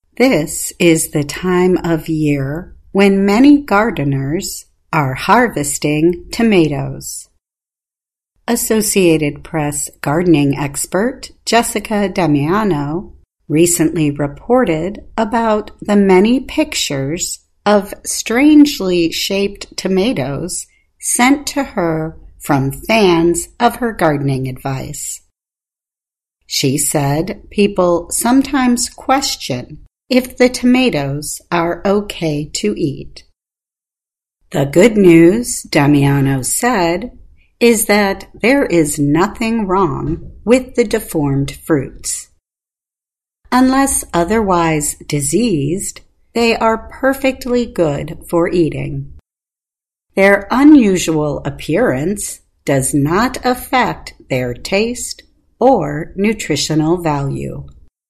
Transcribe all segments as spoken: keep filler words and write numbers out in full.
This is the time of year when many gardeners are harvesting tomatoes. Associated Press gardening expert Jessica Damiano recently reported about the many pictures of strangely shaped tomatoes sent to her from fans of her gardening advice. She said people sometimes question if the tomatoes are okay to eat. The good news, Damiano said, is that there is nothing wrong with the deformed fruits. Unless otherwise diseased, they are perfectly good for eating. Their unusual appearance does not affect their taste or nutritional value.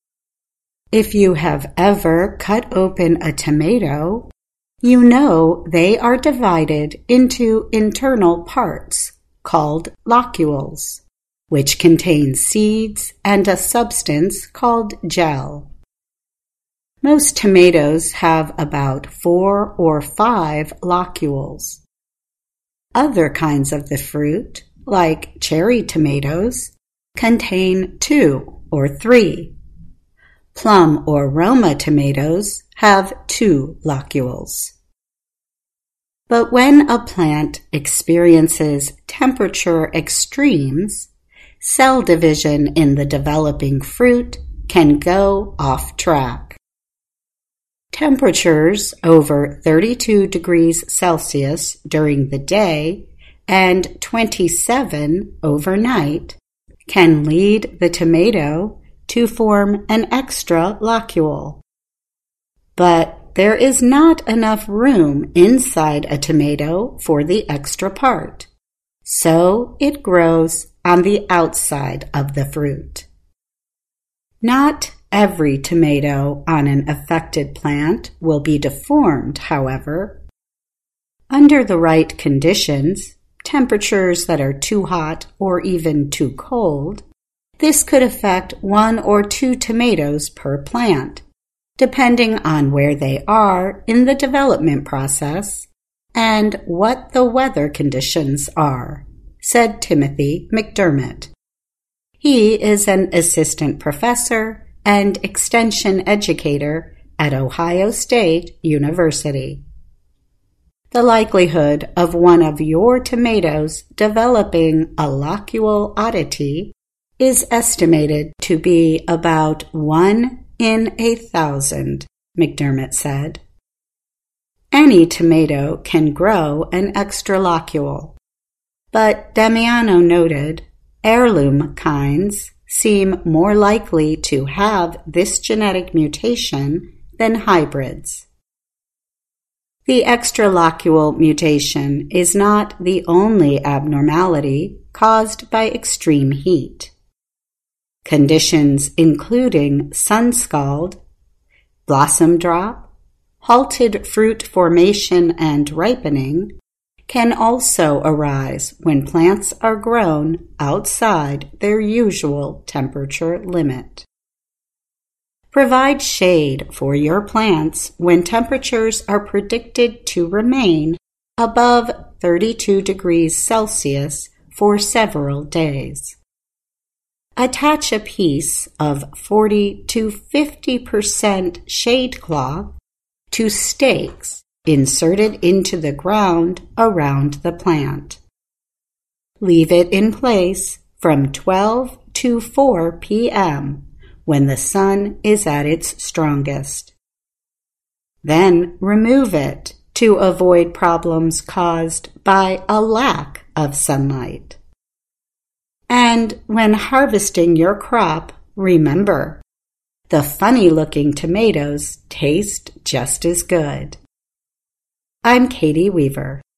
If you have ever cut open a tomato, you know they are divided into internal parts called locules, which contain seeds and a substance called gel. Most tomatoes have about four or five locules. Other kinds of the fruit, like cherry tomatoes, contain two or three. Plum or Roma tomatoes have two locules. But when a plant experiences temperature extremes, cell division in the developing fruit can go off track. Temperatures over thirty-two degrees Celsius during the day and twenty-seven overnight can lead the tomato to form an extra locule. But there is not enough room inside a tomato for the extra part, so it grows on the outside of the fruit. Not every tomato on an affected plant will be deformed, however. Under the right conditions, temperatures that are too hot or even too cold, this could affect one or two tomatoes per plant, depending on where they are in the development process and what the weather conditions are, said Timothy McDermott. He is an assistant professor and extension educator at Ohio State University. The likelihood of one of your tomatoes developing a locule oddity is estimated to be about one in a thousand, McDermott said. Any tomato can grow an extra locule, but Damiano noted heirloom kinds seem more likely to have this genetic mutation than hybrids. The extra locule mutation is not the only abnormality caused by extreme heat. Conditions including sun scald, blossom drop, halted fruit formation and ripening can also arise when plants are grown outside their usual temperature limit. Provide shade for your plants when temperatures are predicted to remain above thirty-two degrees Celsius for several days. Attach a piece of forty to fifty percent shade cloth to stakes inserted into the ground around the plant. Leave it in place from twelve to four p.m. when the sun is at its strongest. Then remove it to avoid problems caused by a lack of sunlight. And when harvesting your crop, remember, the funny-looking tomatoes taste just as good. I'm Katie Weaver.